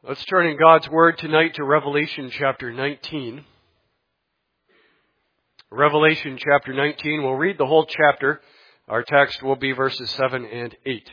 Let's turn in God's Word tonight to Revelation chapter 19. Revelation chapter 19, we'll read the whole chapter. Our text will be verses 7 and 8.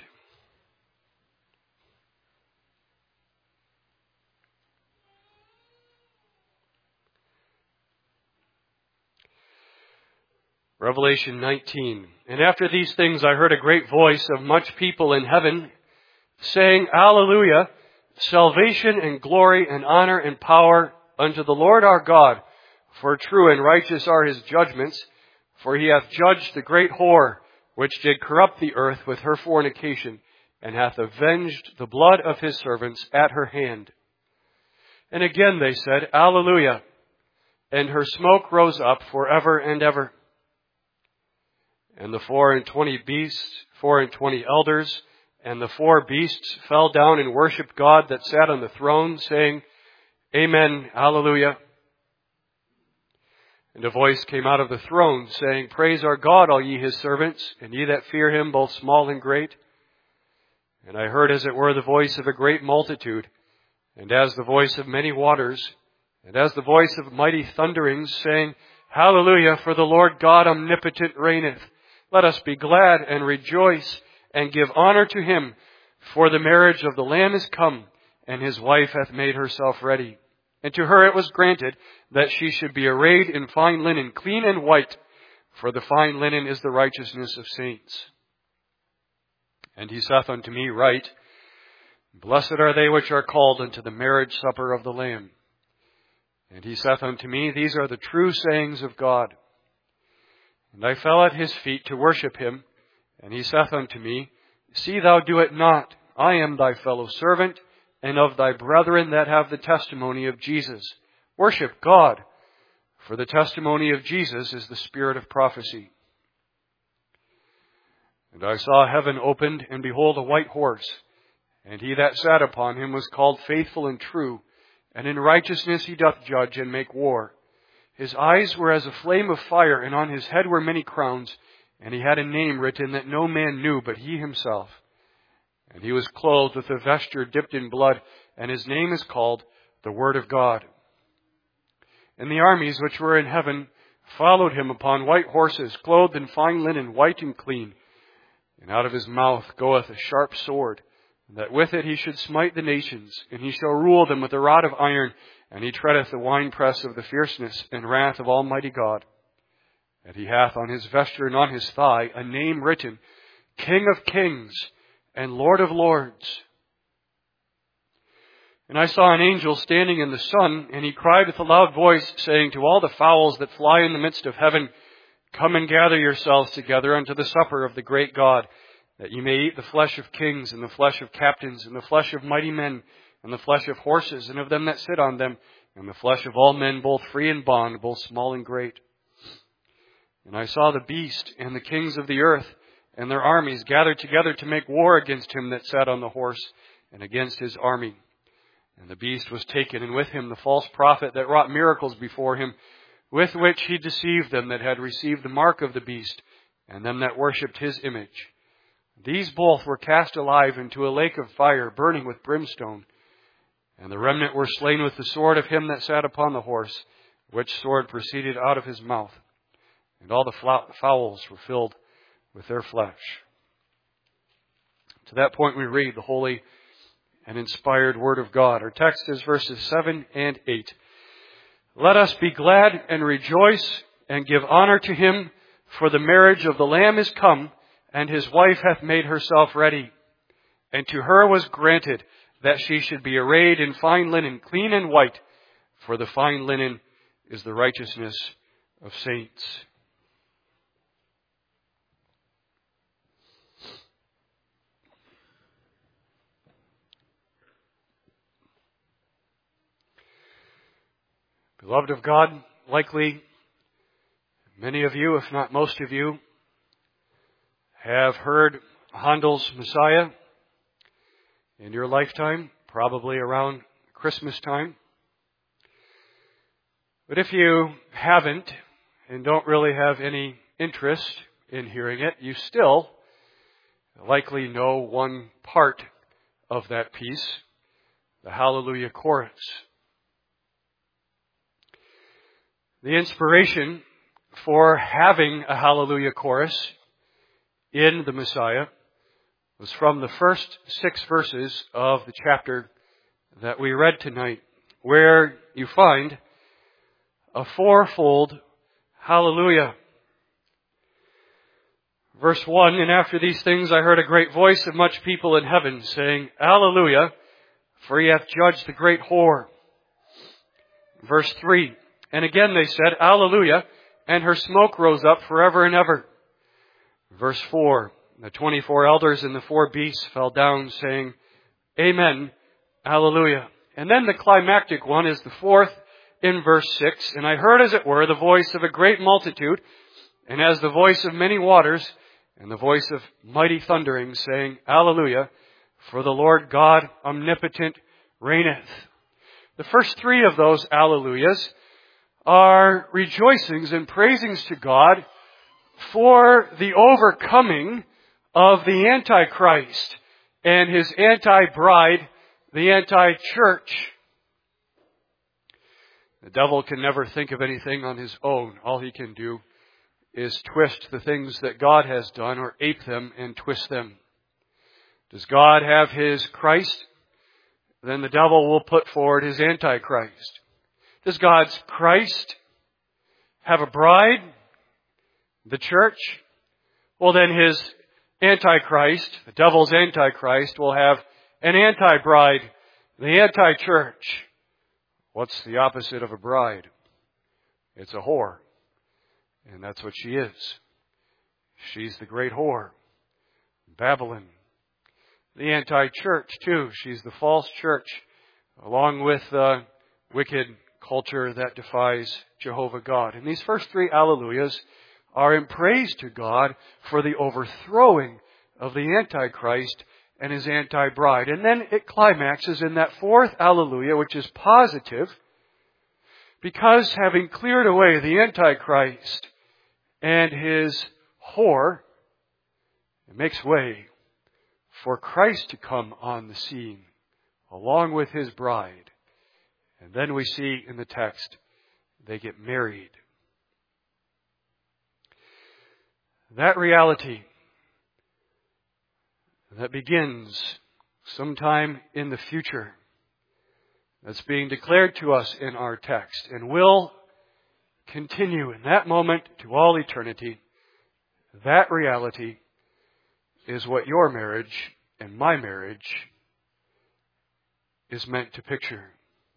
Revelation 19. And after these things I heard a great voice of much people in heaven saying, Alleluia! Salvation and glory and honor and power unto the Lord our God, for true and righteous are his judgments, for he hath judged the great whore, which did corrupt the earth with her fornication, and hath avenged the blood of his servants at her hand. And again they said, Alleluia! And her smoke rose up forever and ever. And the 24 beasts, 24 elders, and the 4 beasts fell down and worshipped God that sat on the throne, saying, Amen, Alleluia. And a voice came out of the throne, saying, Praise our God, all ye his servants, and ye that fear him, both small and great. And I heard as it were the voice of a great multitude, and as the voice of many waters, and as the voice of mighty thunderings, saying, Hallelujah, for the Lord God omnipotent reigneth. Let us be glad and rejoice, and give honor to him, for the marriage of the Lamb is come, and his wife hath made herself ready. And to her it was granted that she should be arrayed in fine linen, clean and white, for the fine linen is the righteousness of saints. And he saith unto me, Write, Blessed are they which are called unto the marriage supper of the Lamb. And he saith unto me, These are the true sayings of God. And I fell at his feet to worship him. And he saith unto me, See thou do it not. I am thy fellow servant, and of thy brethren that have the testimony of Jesus. Worship God, for the testimony of Jesus is the spirit of prophecy. And I saw heaven opened, and behold a white horse. And he that sat upon him was called Faithful and True, and in righteousness he doth judge and make war. His eyes were as a flame of fire, and on his head were many crowns. And he had a name written that no man knew but he himself. And he was clothed with a vesture dipped in blood, and his name is called the Word of God. And the armies which were in heaven followed him upon white horses, clothed in fine linen, white and clean. And out of his mouth goeth a sharp sword, that with it he should smite the nations, and he shall rule them with a rod of iron, and he treadeth the winepress of the fierceness and wrath of Almighty God. And he hath on his vesture and on his thigh a name written, King of Kings and Lord of Lords. And I saw an angel standing in the sun, and he cried with a loud voice, saying to all the fowls that fly in the midst of heaven, Come and gather yourselves together unto the supper of the great God, that ye may eat the flesh of kings, and the flesh of captains, and the flesh of mighty men, and the flesh of horses, and of them that sit on them, and the flesh of all men, both free and bond, both small and great. And I saw the beast and the kings of the earth and their armies gathered together to make war against him that sat on the horse and against his army. And the beast was taken, and with him the false prophet that wrought miracles before him, with which he deceived them that had received the mark of the beast, and them that worshipped his image. These both were cast alive into a lake of fire, burning with brimstone. And the remnant were slain with the sword of him that sat upon the horse, which sword proceeded out of his mouth. And all the fowls were filled with their flesh. To that point we read the holy and inspired Word of God. Our text is verses 7 and 8. Let us be glad and rejoice and give honor to him, for the marriage of the Lamb is come, and his wife hath made herself ready. And to her was granted that she should be arrayed in fine linen, clean and white, for the fine linen is the righteousness of saints. Beloved of God, likely many of you, if not most of you, have heard Handel's Messiah in your lifetime, probably around Christmas time. But if you haven't and don't really have any interest in hearing it, you still likely know one part of that piece, the Hallelujah chorus. The inspiration for having a Hallelujah chorus in the Messiah was from the first 6 verses of the chapter that we read tonight, where you find a fourfold Hallelujah. Verse 1, and after these things I heard a great voice of much people in heaven, saying, Alleluia, for he hath judged the great whore. Verse 3, and again they said, Alleluia, and her smoke rose up forever and ever. Verse 4, the 24 elders and the 4 beasts fell down, saying, Amen, Alleluia. And then the climactic one is the 4th in verse 6, and I heard as it were the voice of a great multitude, and as the voice of many waters, and the voice of mighty thundering, saying, Alleluia, for the Lord God omnipotent reigneth. The first 3 of those Alleluias are rejoicings and praisings to God for the overcoming of the Antichrist and his anti-bride, the anti-church. The devil can never think of anything on his own. All he can do is twist the things that God has done, or ape them and twist them. Does God have his Christ? Then the devil will put forward his Antichrist. Does God's Christ have a bride? The church? Well, then his Antichrist, the devil's Antichrist, will have an anti-bride, the anti-church. What's the opposite of a bride? It's a whore. And that's what she is. She's the great whore. Babylon. The anti-church, too. She's the false church, along with the wicked culture that defies Jehovah God. And these first 3 Alleluias are in praise to God for the overthrowing of the Antichrist and his anti-bride. And then it climaxes in that 4th Alleluia, which is positive, because having cleared away the Antichrist and his whore, it makes way for Christ to come on the scene along with his bride. And then we see in the text, they get married. That reality that begins sometime in the future, that's being declared to us in our text, and will continue in that moment to all eternity. That reality is what your marriage and my marriage is meant to picture.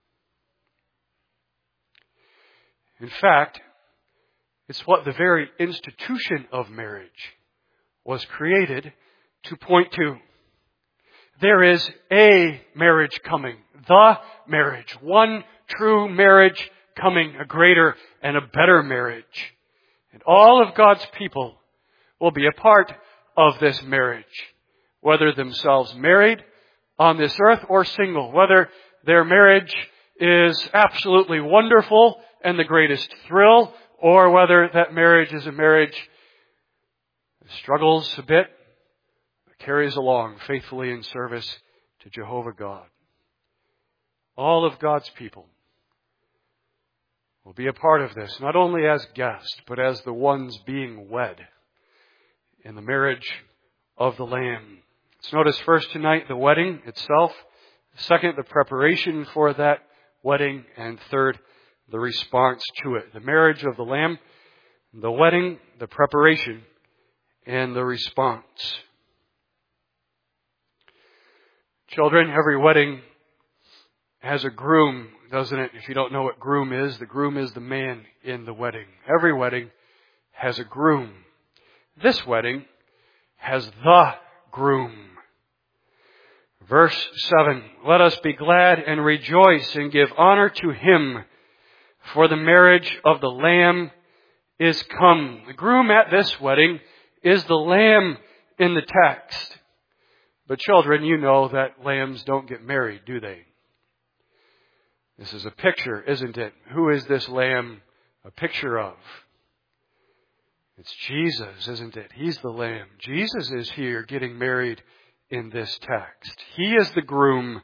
In fact, it's what the very institution of marriage was created to point to. There is a marriage coming. The marriage. One true marriage coming. A greater and a better marriage. And all of God's people will be a part of this marriage. Whether themselves married on this earth or single. Whether their marriage is absolutely wonderful and the greatest thrill, or whether that marriage is a marriage that struggles a bit, carries along faithfully in service to Jehovah God. All of God's people will be a part of this, not only as guests, but as the ones being wed in the marriage of the Lamb. Let's notice first tonight the wedding itself. Second, the preparation for that wedding. And third, the response to it. The marriage of the Lamb, the wedding, the preparation, and the response. Children, every wedding has a groom, doesn't it? If you don't know what groom is, the groom is the man in the wedding. Every wedding has a groom. This wedding has the groom. Verse 7, let us be glad and rejoice and give honor to him, for the marriage of the Lamb is come. The groom at this wedding is the Lamb in the text. But children, you know that lambs don't get married, do they? This is a picture, isn't it? Who is this Lamb a picture of? It's Jesus, isn't it? He's the Lamb. Jesus is here getting married in this text. He is the groom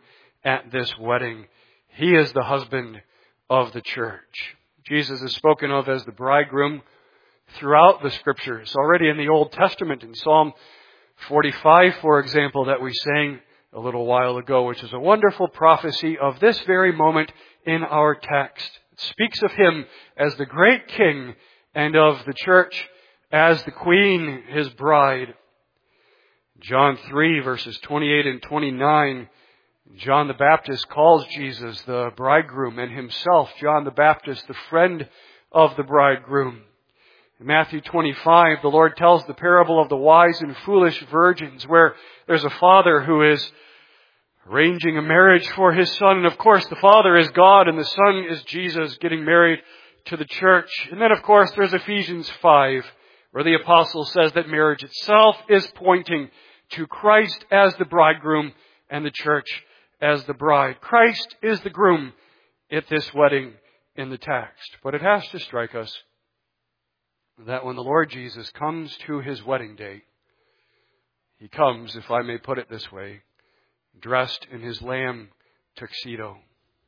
at this wedding. He is the husband of the church. Jesus is spoken of as the bridegroom throughout the Scriptures. Already in the Old Testament, in Psalm 45, for example, that we sang a little while ago, which is a wonderful prophecy of this very moment in our text. It speaks of Him as the great King and of the church as the Queen, His bride. John 3, verses 28 and 29, John the Baptist calls Jesus the bridegroom, and himself, John the Baptist, the friend of the bridegroom. In Matthew 25, the Lord tells the parable of the wise and foolish virgins, where there's a father who is arranging a marriage for his son. And of course, the father is God and the son is Jesus getting married to the church. And then, of course, there's Ephesians 5, where the apostle says that marriage itself is pointing to Christ as the bridegroom and the church as the bride. Christ is the groom at this wedding in the text. But it has to strike us that when the Lord Jesus comes to His wedding day, He comes, if I may put it this way, dressed in His lamb tuxedo.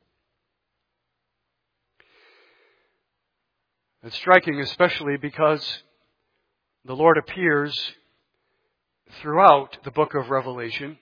It's striking especially because the Lord appears throughout the book of Revelation.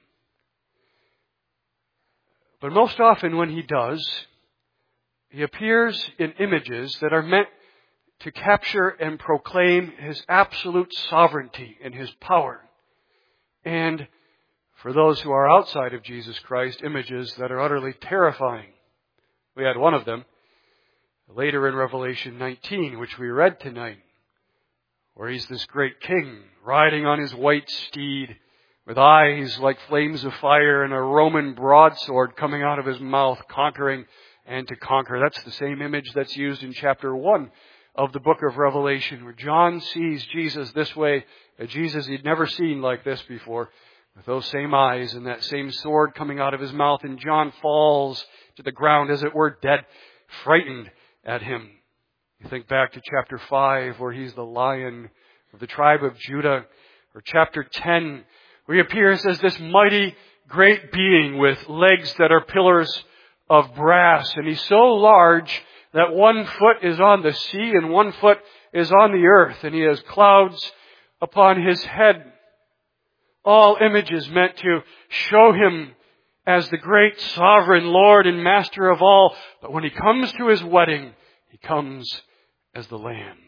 But most often when He does, He appears in images that are meant to capture and proclaim His absolute sovereignty and His power. And for those who are outside of Jesus Christ, images that are utterly terrifying. We had one of them later in Revelation 19, which we read tonight, where He's this great king riding on His white steed with eyes like flames of fire and a Roman broadsword coming out of His mouth, conquering and to conquer. That's the same image that's used in chapter 1 of the book of Revelation, where John sees Jesus this way, a Jesus he'd never seen like this before, with those same eyes and that same sword coming out of His mouth, and John falls to the ground, as it were, dead, frightened at Him. You think back to chapter 5, where He's the Lion of the tribe of Judah, or chapter 10, where He appears as this mighty, great being with legs that are pillars of brass, and He's so large that one foot is on the sea and one foot is on the earth, and He has clouds upon His head. All images meant to show Him as the great sovereign Lord and Master of all. But when He comes to His wedding, He comes as the Lamb.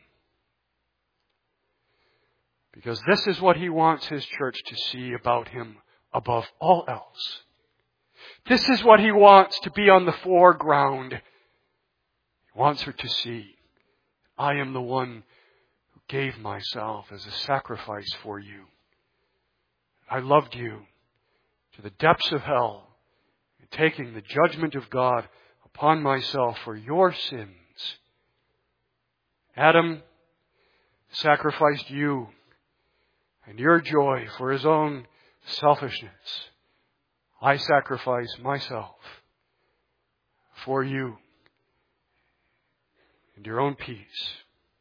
Because this is what He wants His church to see about Him above all else. This is what He wants to be on the foreground. He wants her to see, I am the one who gave myself as a sacrifice for you. I loved you to the depths of hell, taking the judgment of God upon myself for your sins. Adam sacrificed you and your joy for his own selfishness. I sacrifice myself for you and your own peace.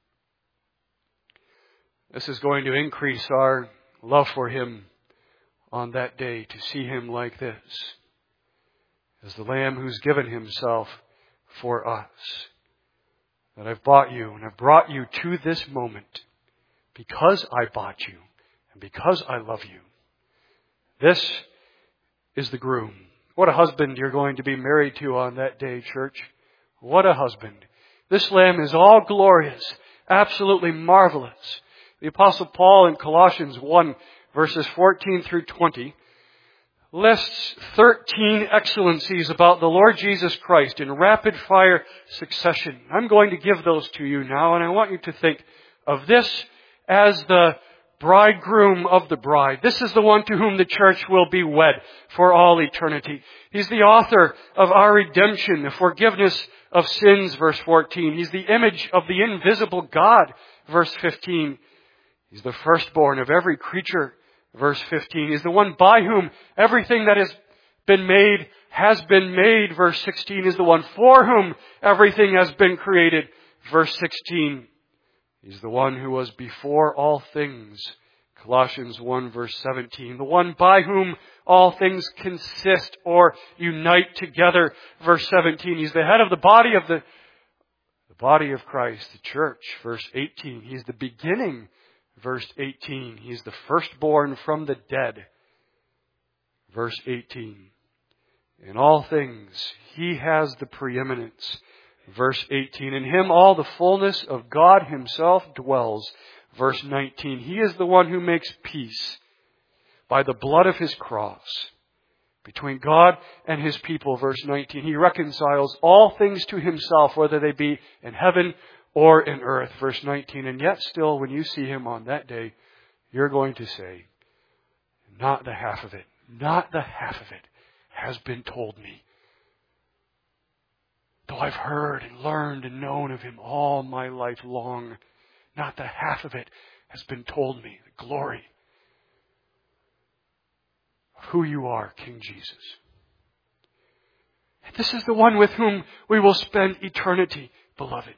This is going to increase our love for Him on that day, to see Him like this, as the Lamb who's given Himself for us. That I've bought you and I've brought you to this moment because I bought you and because I love you. This is the groom. What a husband you're going to be married to on that day, church. What a husband. This Lamb is all glorious, absolutely marvelous. The Apostle Paul in Colossians 1, verses 14 through 20, lists 13 excellencies about the Lord Jesus Christ in rapid fire succession. I'm going to give those to you now, and I want you to think of this as the bridegroom of the bride. This is the one to whom the church will be wed for all eternity. He's the author of our redemption, the forgiveness of sins, verse 14. He's the image of the invisible God, verse 15. He's the firstborn of every creature, verse 15. He's the one by whom everything that has been made, verse 16. Is the one for whom everything has been created, verse 16. He's the one who was before all things, Colossians 1 verse 17, the one by whom all things consist or unite together. Verse 17, He's the head of the body of Christ, the church. Verse 18, He's the beginning. Verse 18, He's the firstborn from the dead. Verse 18, in all things He has the preeminence. Verse 18, in Him all the fullness of God Himself dwells. Verse 19, He is the one who makes peace by the blood of His cross between God and His people. Verse 19, He reconciles all things to Himself, whether they be in heaven or in earth. Verse 19, and yet still when you see Him on that day, you're going to say, not the half of it has been told me. Though I've heard and learned and known of Him all my life long, not the half of it has been told me. The glory of who you are, King Jesus. And this is the one with whom we will spend eternity, beloved.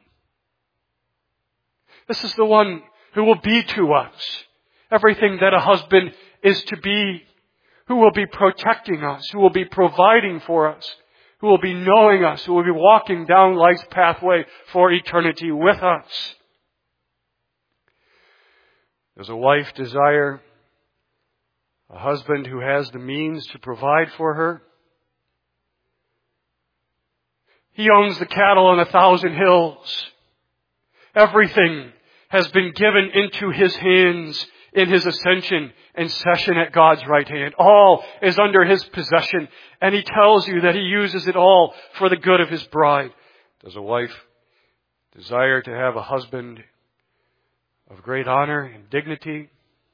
This is the one who will be to us everything that a husband is to be, who will be protecting us, who will be providing for us, who will be knowing us, who will be walking down life's pathway for eternity with us. Does a wife desire a husband who has the means to provide for her? He owns the cattle on 1,000 hills. Everything has been given into His hands in His ascension and session at God's right hand. All is under His possession, and He tells you that He uses it all for the good of His bride. Does a wife desire to have a husband of great honor and dignity?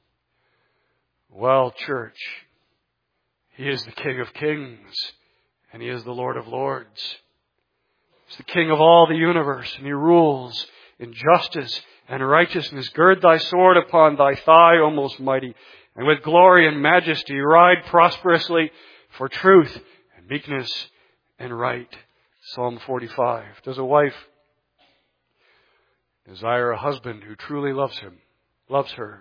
Well, church, He is the King of kings, and He is the Lord of lords. He's the King of all the universe, and He rules in justice and righteousness. Gird thy sword upon thy thigh, O most mighty, and with glory and majesty ride prosperously for truth and meekness and right. Psalm 45. Does a wife desire a husband who truly loves her?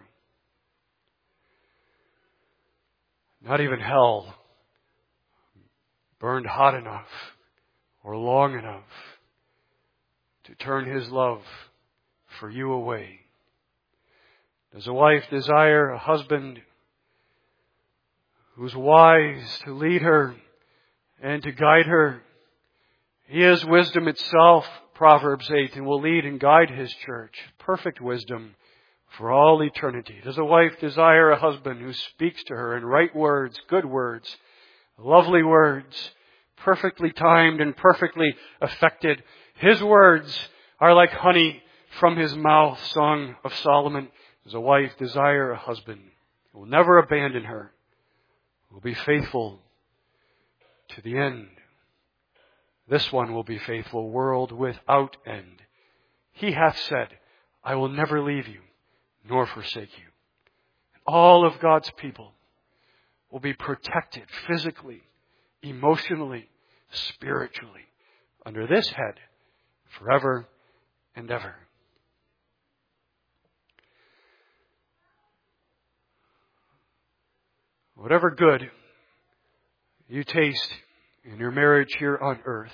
Not even hell burned hot enough or long enough to turn His love for you away. Does a wife desire a husband who's wise to lead her and to guide her? He is wisdom itself, Proverbs 8, and will lead and guide His church. Perfect wisdom for all eternity. Does a wife desire a husband who speaks to her in right words, good words, lovely words, perfectly timed and perfectly affected? His words are like honey from His mouth, Song of Solomon. Does a wife desire a husband who will never abandon her, who will be faithful to the end? This one will be faithful, world without end. He hath said, I will never leave you, nor forsake you. And all of God's people will be protected physically, emotionally, spiritually, under this head, forever and ever. Whatever good you taste in your marriage here on earth,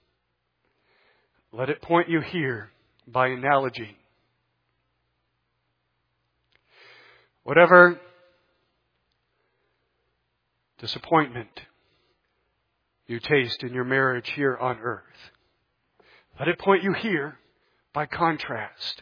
let it point you here by analogy. Whatever disappointment you taste in your marriage here on earth, let it point you here by contrast.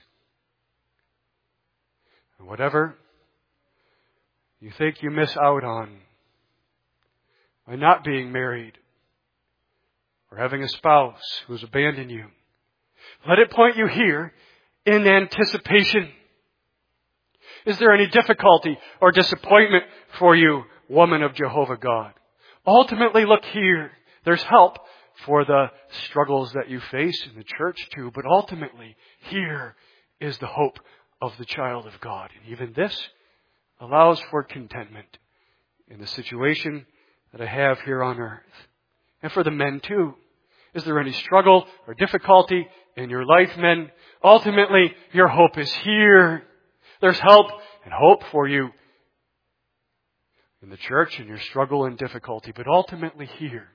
And whatever you think you miss out on by not being married or having a spouse who has abandoned you, let it point you here in anticipation. Is there any difficulty or disappointment for you, woman of Jehovah God? Ultimately, look here. There's help for the struggles that you face in the church too, but ultimately, here is the hope of the child of God. And even this allows for contentment in the situation that I have here on earth. And for the men too. Is there any struggle or difficulty in your life, men? Ultimately, your hope is here. There's help and hope for you in the church and your struggle and difficulty. But ultimately here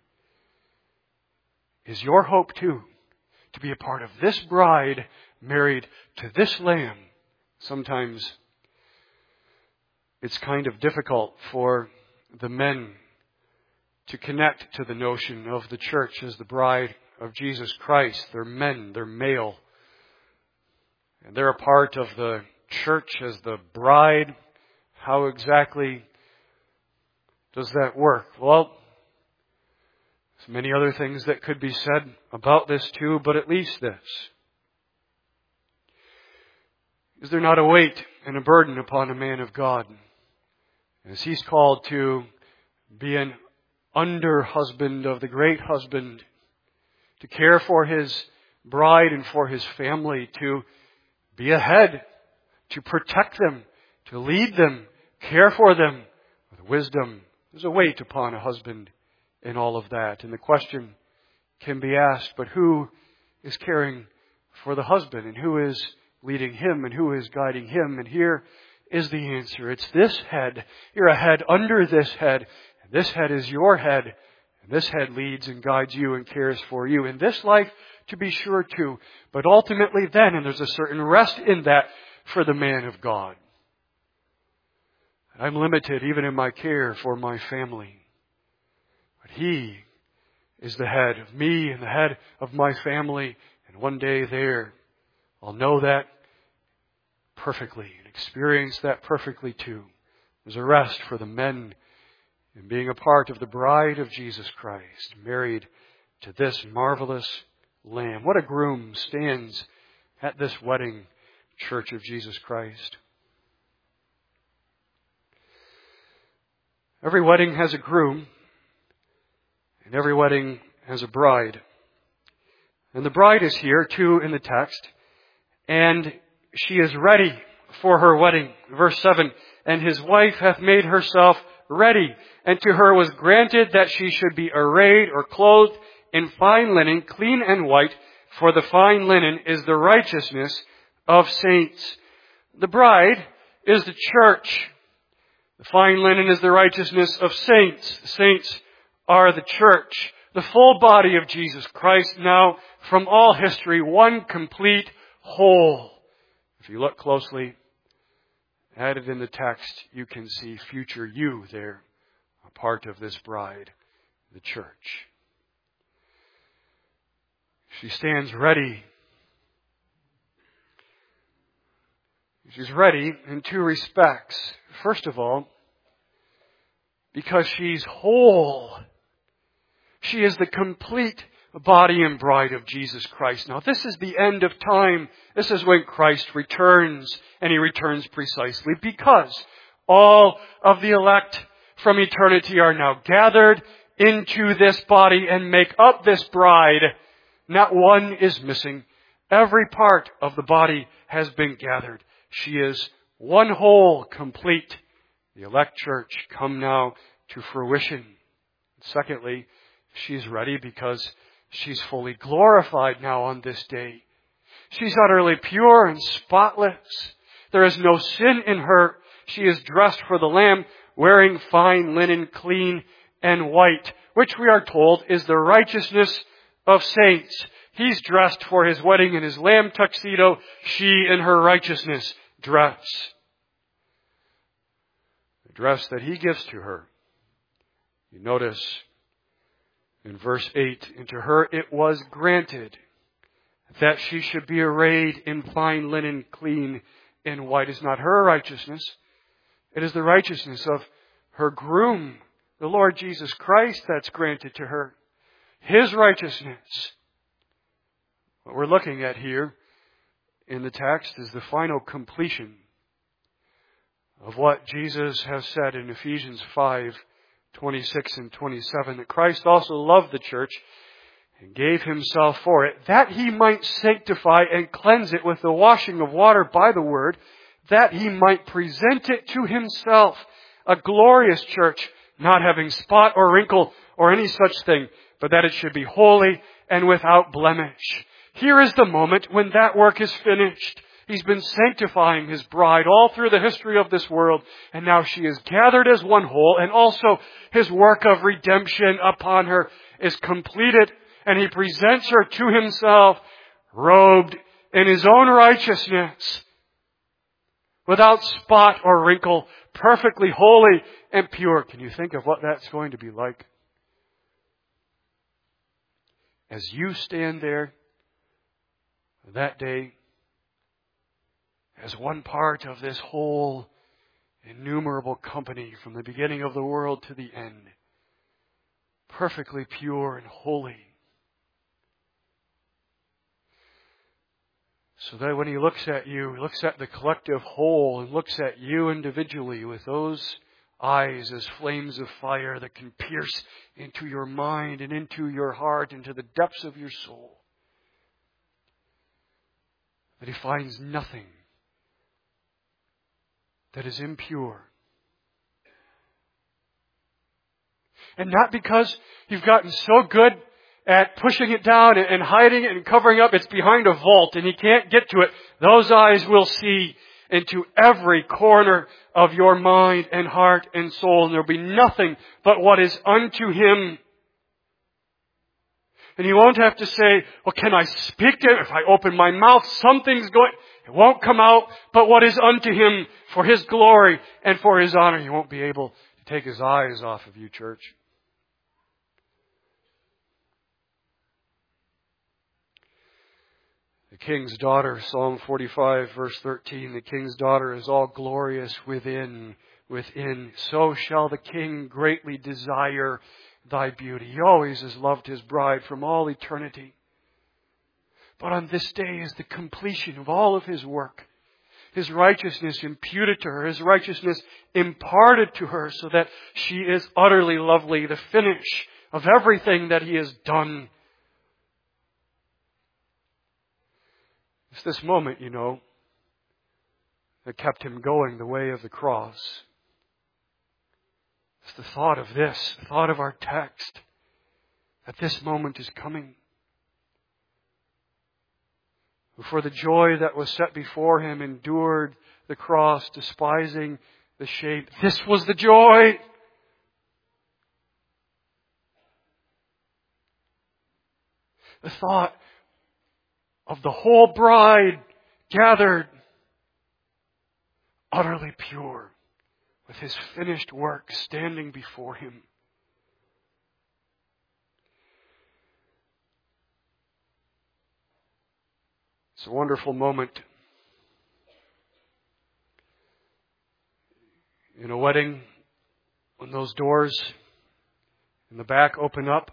is your hope too, to be a part of this bride married to this Lamb. Sometimes it's kind of difficult for the men to connect to the notion of the church as the bride of Jesus Christ. They're men, they're male. And they're a part of the church as the bride. How exactly does that work? Well, there's many other things that could be said about this too, but at least this. Is there not a weight and a burden upon a man of God as he's called to be an under-husband of the great husband, to care for his bride and for his family, to be a head, to protect them, to lead them, care for them with wisdom? There's a weight upon a husband in all of that. And the question can be asked, but who is caring for the husband, and who is leading him, and who is guiding him? And here is the answer. It's this head. You're a head under this head. And this head is your head. And this head leads and guides you and cares for you in this life, to be sure too. But ultimately then, and there's a certain rest in that for the man of God. I'm limited even in my care for my family. But He is the head of me and the head of my family. And one day there, I'll know that perfectly and experience that perfectly too. There's a rest for the men in being a part of the bride of Jesus Christ, married to this marvelous Lamb. What a groom stands at this wedding, Church of Jesus Christ. Every wedding has a groom, and every wedding has a bride. And the bride is here too in the text, and she is ready for her wedding. Verse 7, and his wife hath made herself ready, and to her was granted that she should be arrayed or clothed in fine linen, clean and white, for the fine linen is the righteousness of saints. The bride is the church. The fine linen is the righteousness of saints. The saints are the church, the full body of Jesus Christ, now from all history, one complete whole. If you look closely, added in the text, you can see future you there, a part of this bride, the church. She stands ready. She's ready in two respects. First of all, because she's whole. She is the complete body and bride of Jesus Christ. Now, this is the end of time. This is when Christ returns, and He returns precisely because all of the elect from eternity are now gathered into this body and make up this bride. Not one is missing. Every part of the body has been gathered. She is one whole, complete. The elect church come now to fruition. Secondly, she's ready because she's fully glorified now on this day. She's utterly pure and spotless. There is no sin in her. She is dressed for the Lamb, wearing fine linen, clean and white, which we are told is the righteousness of saints. He's dressed for His wedding in His lamb tuxedo, she in her righteousness dress. The dress that He gives to her. You notice in verse 8, and to her it was granted that she should be arrayed in fine linen, clean and white. Is not her righteousness. It is the righteousness of her groom, the Lord Jesus Christ, that's granted to her. His righteousness. What we're looking at here in the text is the final completion of what Jesus has said in Ephesians 5:26 and 27, that Christ also loved the church and gave Himself for it, that He might sanctify and cleanse it with the washing of water by the word, that He might present it to Himself, a glorious church, not having spot or wrinkle or any such thing, but that it should be holy and without blemish. Here is the moment when that work is finished. He's been sanctifying His bride all through the history of this world. And now she is gathered as one whole. And also His work of redemption upon her is completed. And He presents her to Himself, robed in His own righteousness, without spot or wrinkle, perfectly holy and pure. Can you think of what that's going to be like? As you stand there that day as one part of this whole innumerable company from the beginning of the world to the end, perfectly pure and holy. So that when He looks at you, He looks at the collective whole and looks at you individually with those eyes as flames of fire that can pierce into your mind and into your heart, into the depths of your soul. That He finds nothing that is impure. And not because you've gotten so good at pushing it down and hiding it and covering up. It's behind a vault and He can't get to it. Those eyes will see into every corner of your mind and heart and soul. And there will be nothing but what is unto Him. And you won't have to say, well, can I speak to Him? If I open my mouth, something's going... It won't come out, but what is unto Him for His glory and for His honor. He won't be able to take His eyes off of you, church. The king's daughter, Psalm 45, verse 13, the king's daughter is all glorious within. So shall the king greatly desire thy beauty. He always has loved his bride from all eternity. But on this day is the completion of all of His work. His righteousness imputed to her, His righteousness imparted to her so that she is utterly lovely, the finish of everything that He has done. It's this moment, that kept Him going the way of the cross. It's the thought of this, the thought of our text, that this moment is coming. Who for the joy that was set before Him endured the cross, despising the shame. This was the joy. The thought of the whole bride gathered, utterly pure, with His finished work standing before Him. It's a wonderful moment in a wedding when those doors in the back open up.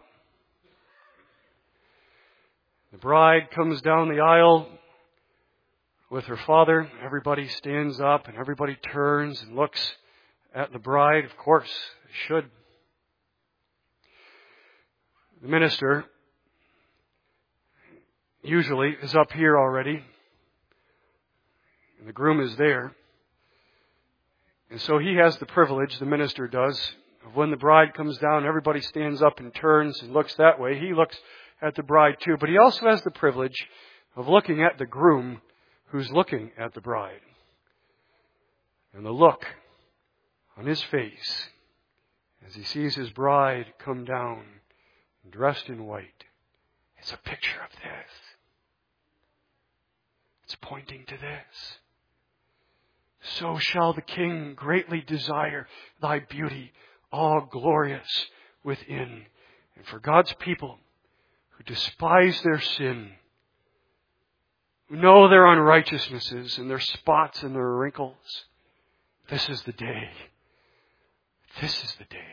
The bride comes down the aisle with her father. Everybody stands up and everybody turns and looks at the bride. Of course, they should. The minister usually is up here already, and the groom is there. And so he has the privilege, the minister does, of when the bride comes down, everybody stands up and turns and looks that way. He looks at the bride too, but he also has the privilege of looking at the groom who's looking at the bride. And the look on his face as he sees his bride come down dressed in white, it's a picture of this. It's pointing to this. So shall the king greatly desire thy beauty, all glorious within. And for God's people who despise their sin, who know their unrighteousnesses and their spots and their wrinkles, this is the day. This is the day.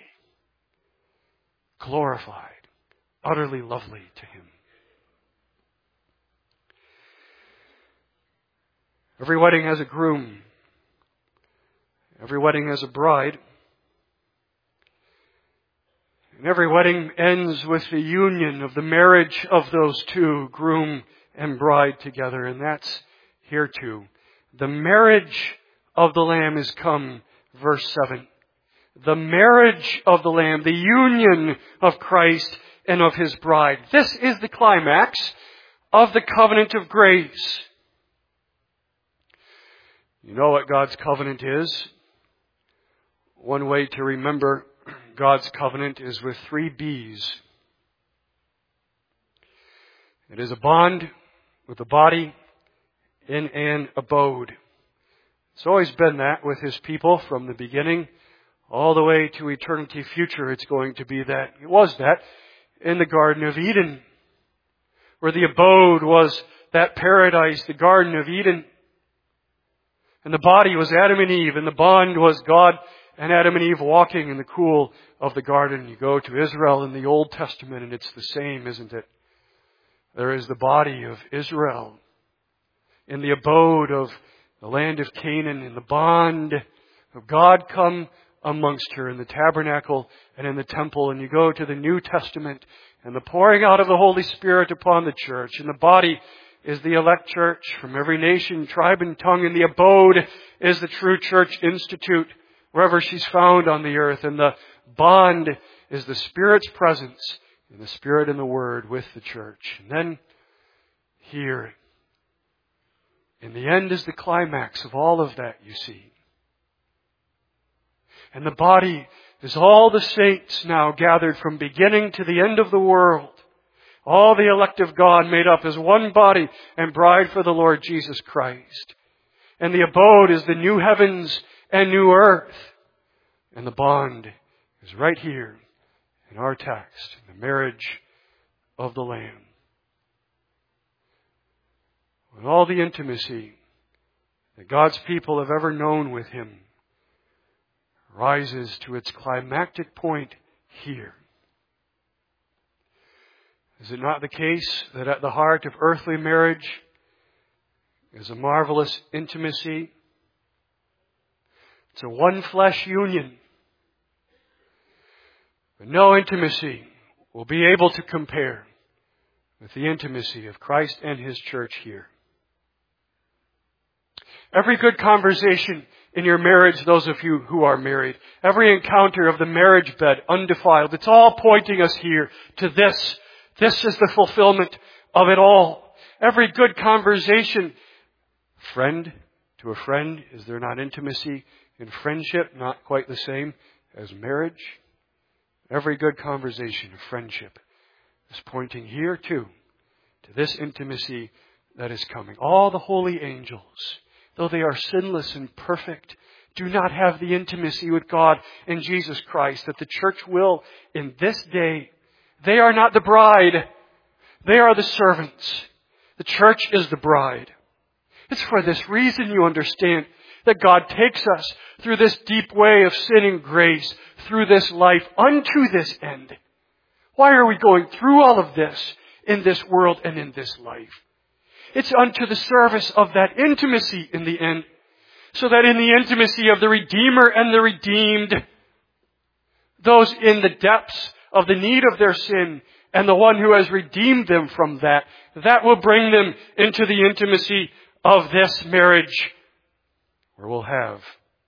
Glorified, utterly lovely to Him. Every wedding has a groom. Every wedding has a bride. And every wedding ends with the union of the marriage of those two, groom and bride together. And that's here too. The marriage of the Lamb is come, verse 7. The marriage of the Lamb, the union of Christ and of His bride. This is the climax of the covenant of grace. You know what God's covenant is? One way to remember God's covenant is with 3 B's. It is a bond with the body in an abode. It's always been that with His people from the beginning all the way to eternity future. It's going to be that. It was that in the Garden of Eden, where the abode was that paradise, the Garden of Eden. And the body was Adam and Eve, and the bond was God and Adam and Eve walking in the cool of the garden. You go to Israel in the Old Testament, and it's the same, isn't it? There is the body of Israel in the abode of the land of Canaan, in the bond of God come amongst her in the tabernacle and in the temple. And you go to the New Testament and the pouring out of the Holy Spirit upon the church. And the body is the elect church from every nation, tribe, and tongue. And the abode is the true church institute, wherever she's found on the earth. And the bond is the Spirit's presence, and the Spirit and the Word with the church. And then here, in the end, is the climax of all of that, you see. And the body is all the saints now gathered from beginning to the end of the world. All the elect of God made up as one body and bride for the Lord Jesus Christ. And the abode is the new heavens and new earth. And the bond is right here in our text, the marriage of the Lamb. With all the intimacy that God's people have ever known with Him rises to its climactic point here. Is it not the case that at the heart of earthly marriage is a marvelous intimacy? It's a one flesh union. But no intimacy will be able to compare with the intimacy of Christ and His church here. Every good conversation in your marriage, those of you who are married, every encounter of the marriage bed undefiled, it's all pointing us here to this. This is the fulfillment of it all. Every good conversation, friend to a friend, is there not intimacy in friendship? Not quite the same as marriage. Every good conversation of friendship is pointing here too to this intimacy that is coming. All the holy angels, though they are sinless and perfect, do not have the intimacy with God in Jesus Christ that the church will in this day. They are not the bride. They are the servants. The church is the bride. It's for this reason, you understand, that God takes us through this deep way of sin and grace, through this life, unto this end. Why are we going through all of this in this world and in this life? It's unto the service of that intimacy in the end, so that in the intimacy of the Redeemer and the redeemed, those in the depths of the need of their sin and the one who has redeemed them from that will bring them into the intimacy of this marriage, where we'll have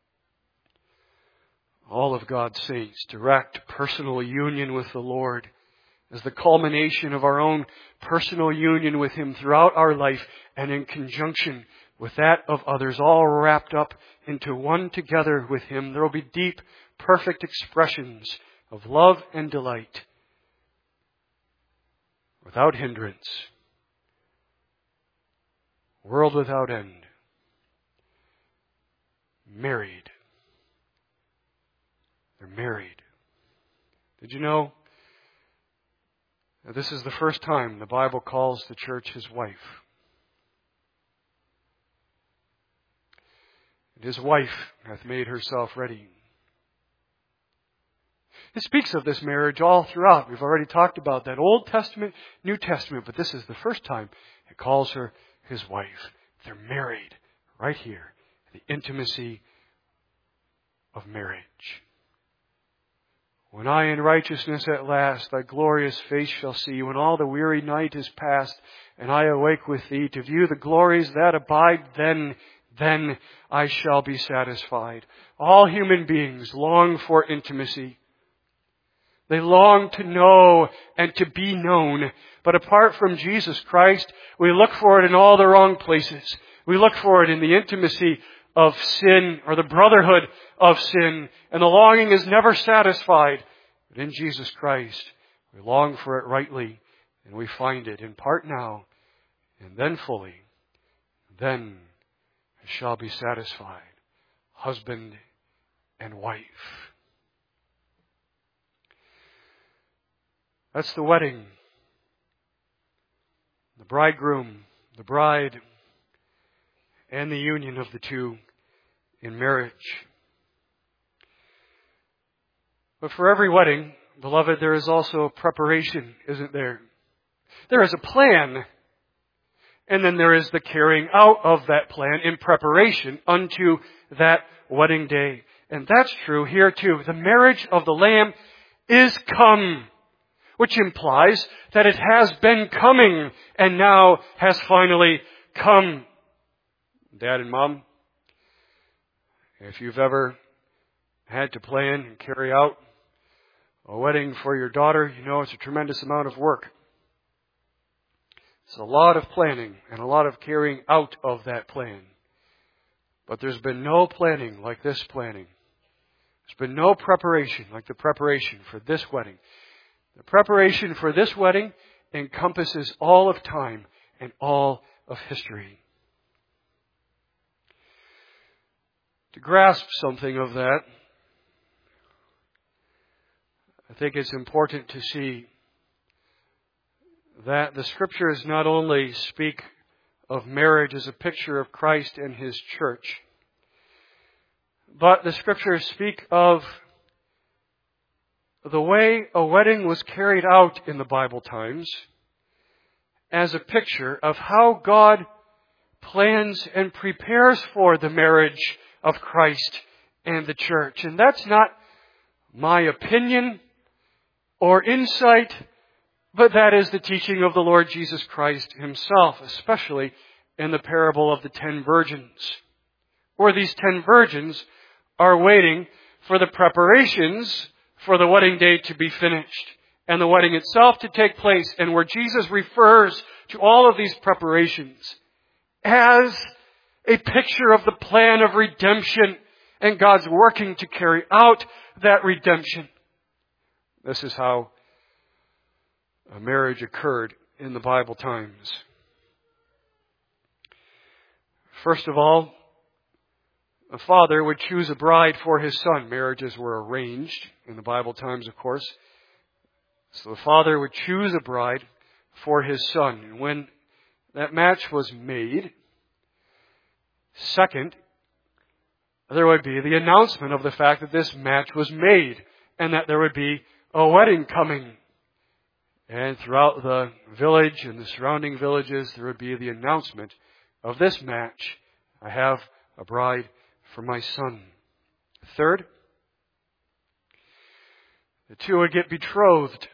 all of God's saints, direct personal union with the Lord as the culmination of our own personal union with Him throughout our life, and in conjunction with that of others, all wrapped up into one together with Him. There will be deep, perfect expressions of love and delight without hindrance. World without end. Married. They're married. Did you know that this is the first time the Bible calls the church His wife? And His wife hath made herself ready. It speaks of this marriage all throughout. We've already talked about that. Old Testament, New Testament, but this is the first time it calls her His wife. They're married right here. The intimacy of marriage. When I in righteousness at last thy glorious face shall see, when all the weary night is past, and I awake with thee to view the glories that abide, then I shall be satisfied. All human beings long for intimacy. They long to know and to be known. But apart from Jesus Christ, we look for it in all the wrong places. We look for it in the intimacy of sin or the brotherhood of sin, and the longing is never satisfied. But in Jesus Christ, we long for it rightly, and we find it in part now, and then fully. Then it shall be satisfied, husband and wife. That's the wedding. The bridegroom, the bride, and the union of the two in marriage. But for every wedding, beloved, there is also a preparation, isn't there? There is a plan, and then there is the carrying out of that plan in preparation unto that wedding day. And that's true here too. The marriage of the Lamb is come, which implies that it has been coming and now has finally come. Dad and Mom, if you've ever had to plan and carry out a wedding for your daughter, you know it's a tremendous amount of work. It's a lot of planning and a lot of carrying out of that plan. But there's been no planning like this planning. There's been no preparation like the preparation for this wedding. The preparation for this wedding encompasses all of time and all of history. To grasp something of that, I think it's important to see that the Scriptures not only speak of marriage as a picture of Christ and His church, but the Scriptures speak of the way a wedding was carried out in the Bible times as a picture of how God plans and prepares for the marriage of Christ and the church. And that's not my opinion or insight, but that is the teaching of the Lord Jesus Christ Himself, especially in the parable of the 10 virgins, where these 10 virgins are waiting for the preparations for the wedding day to be finished and the wedding itself to take place, and where Jesus refers to all of these preparations as a picture of the plan of redemption and God's working to carry out that redemption. This is how a marriage occurred in the Bible times. First of all, a father would choose a bride for his son. Marriages were arranged in the Bible times, of course. So the father would choose a bride for his son. And when that match was made, second, there would be the announcement of the fact that this match was made and that there would be a wedding coming. And throughout the village and the surrounding villages, there would be the announcement of this match. I have a bride for my son. Third, the two would get betrothed,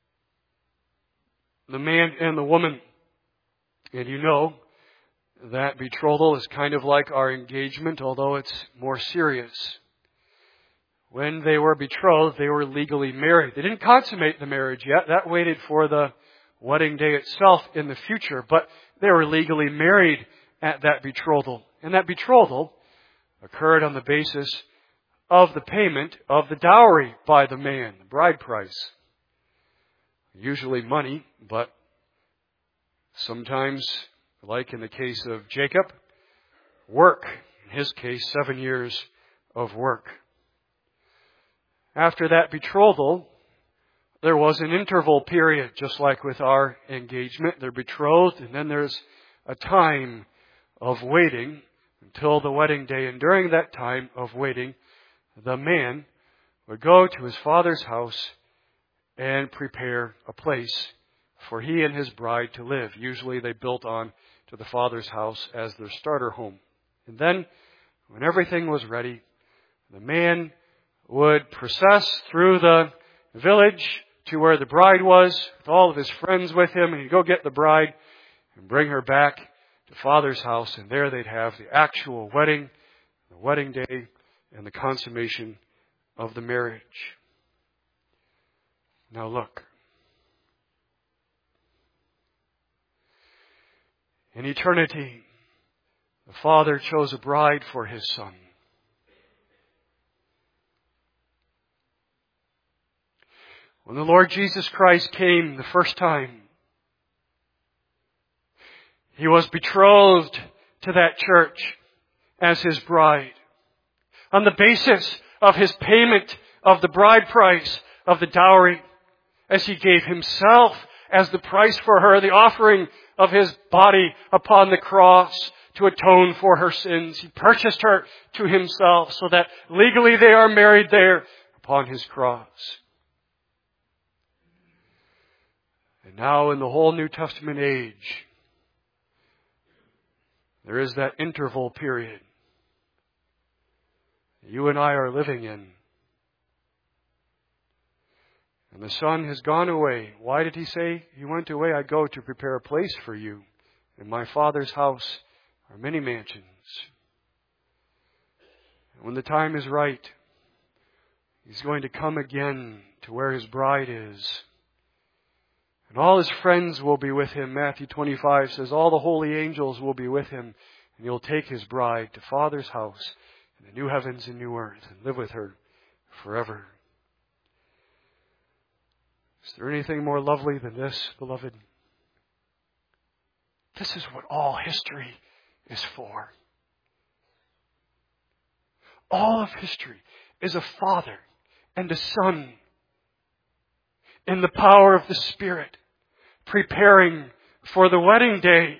the man and the woman. And you know that betrothal is kind of like our engagement, although it's more serious. When they were betrothed, they were legally married. They didn't consummate the marriage yet. That waited for the wedding day itself in the future. But they were legally married at that betrothal. And that betrothal occurred on the basis of the payment of the dowry by the man, the bride price. Usually money, but sometimes, like in the case of Jacob, work. In his case, 7 years of work. After that betrothal, there was an interval period, just like with our engagement. They're betrothed, and then there's a time of waiting until the wedding day. And during that time of waiting, the man would go to his father's house and prepare a place for he and his bride to live. Usually they built on to the father's house as their starter home. And then, when everything was ready, the man would process through the village to where the bride was, with all of his friends with him, and he'd go get the bride and bring her back to father's house, and there they'd have the actual wedding, the wedding day, and the consummation of the marriage. Now look. In eternity, The Father chose a bride for His Son. When the Lord Jesus Christ came the first time, He was betrothed to that church as His bride. On the basis of His payment of the bride price of the dowry, as He gave Himself as the price for her, the offering of His body upon the cross to atone for her sins. He purchased her to Himself so that legally they are married there upon His cross. And now in the whole New Testament age, there is that interval period you and I are living in. And the Son has gone away. Why did He say He went away? I go to prepare a place for you. In my Father's house are many mansions. And when the time is right, He's going to come again to where His bride is. And all His friends will be with Him. Matthew 25 says, all the holy angels will be with Him. And He'll take His bride to Father's house in the new heavens and new earth and live with her forever. Is there anything more lovely than this, beloved? This is what all history is for. All of history is a Father and a Son in the power of the Spirit, preparing for the wedding day.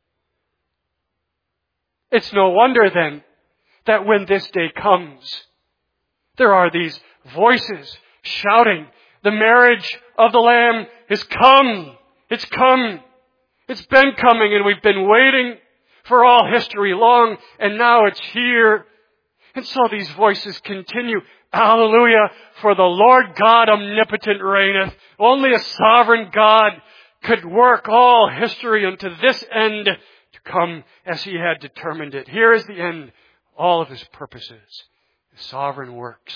It's no wonder then that when this day comes, there are these voices shouting, the marriage of the Lamb is come. It's come. It's been coming, and we've been waiting for all history long, and now it's here. And so these voices continue. Hallelujah, for the Lord God omnipotent reigneth. Only a sovereign God could work all history unto this end to come as He had determined it. Here is the end, all of His purposes, His sovereign works.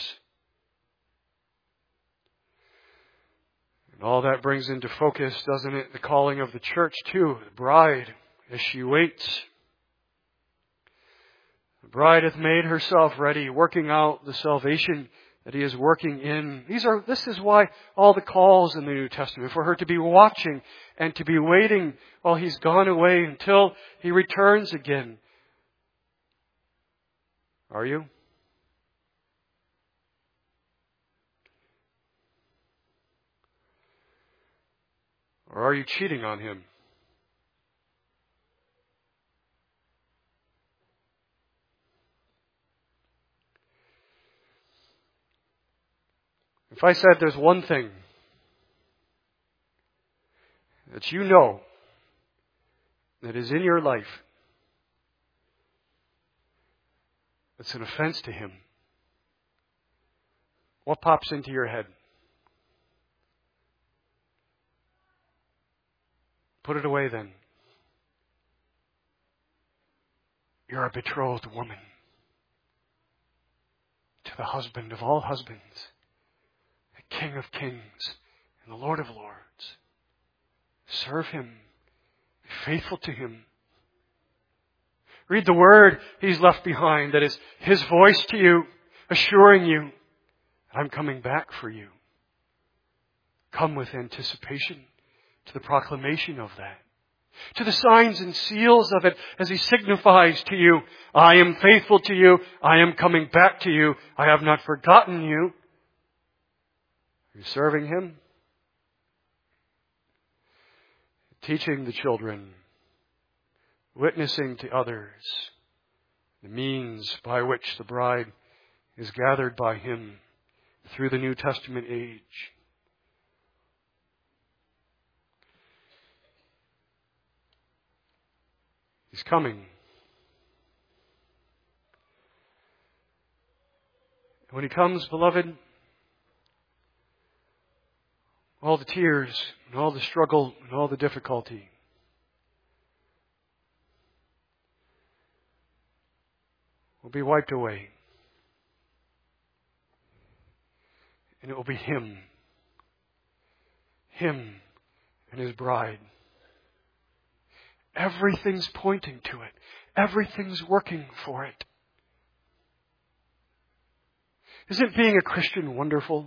And all that brings into focus, doesn't it, the calling of the church too, the bride, as she waits. The bride hath made herself ready, working out the salvation that He is working in. This is why all the calls in the New Testament, for her to be watching and to be waiting while He's gone away until He returns again. Are you? Or are you cheating on Him? If I said there's one thing that you know that is in your life that's an offense to Him, what pops into your head? Put it away then. You're a betrothed woman to the husband of all husbands, the King of kings and the Lord of lords. Serve Him. Be faithful to Him. Read the word He's left behind, that is His voice to you, assuring you that I'm coming back for you. Come with anticipation to the proclamation of that, to the signs and seals of it, as He signifies to you, I am faithful to you, I am coming back to you, I have not forgotten you. Are you serving Him? Teaching the children, witnessing to others, the means by which the bride is gathered by Him through the New Testament age. He's coming. When He comes, beloved, all the tears and all the struggle and all the difficulty will be wiped away. And it will be Him and His bride. Everything's pointing to it. Everything's working for it. Isn't being a Christian wonderful?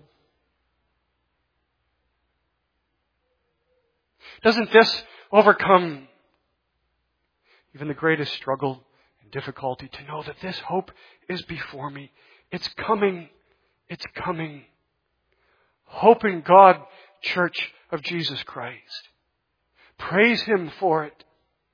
Doesn't this overcome even the greatest struggle and difficulty to know that this hope is before me? It's coming. It's coming. Hope in God, Church of Jesus Christ. Praise Him for it.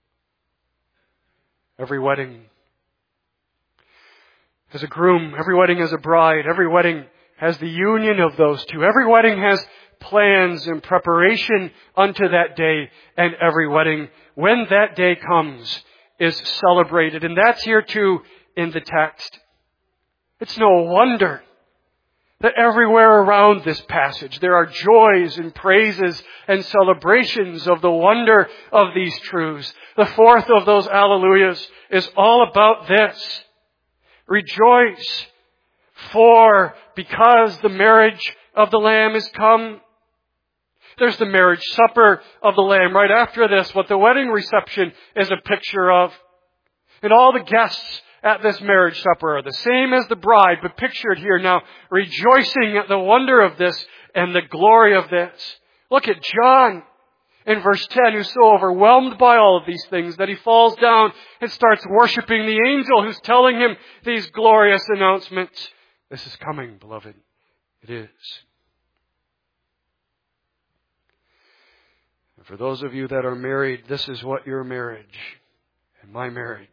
Every wedding has a groom. Every wedding has a bride. Every wedding has the union of those two. Every wedding has plans and preparation unto that day. And every wedding, when that day comes, is celebrated. And that's here too in the text. It's no wonder that everywhere around this passage there are joys and praises and celebrations of the wonder of these truths. The fourth of those alleluias is all about this. Rejoice, for because the marriage of the Lamb is come. There's the marriage supper of the Lamb right after this, what the wedding reception is a picture of. And all the guests at this marriage supper are the same as the bride, but pictured here now, rejoicing at the wonder of this and the glory of this. Look at John in verse 10, who's so overwhelmed by all of these things that he falls down and starts worshiping the angel who's telling him these glorious announcements. This is coming, beloved. It is. And for those of you that are married, this is what your marriage and my marriage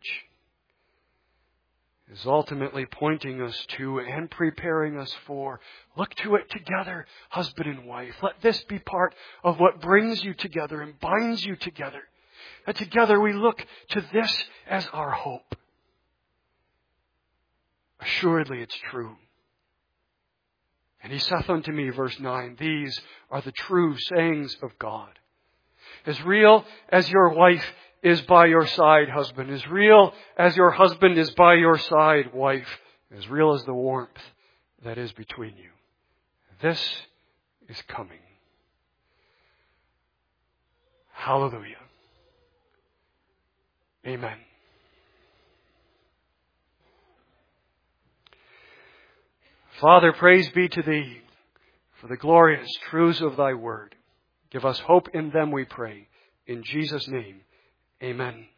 is ultimately pointing us to and preparing us for. Look to it together, husband and wife. Let this be part of what brings you together and binds you together. That together we look to this as our hope. Assuredly it's true. And He saith unto me, verse 9, these are the true sayings of God. As real as your wife is by your side, husband, as real as your husband is by your side, wife, as real as the warmth that is between you. This is coming. Hallelujah. Amen. Father, praise be to Thee for the glorious truths of Thy word. Give us hope in them, we pray. In Jesus' name, amen.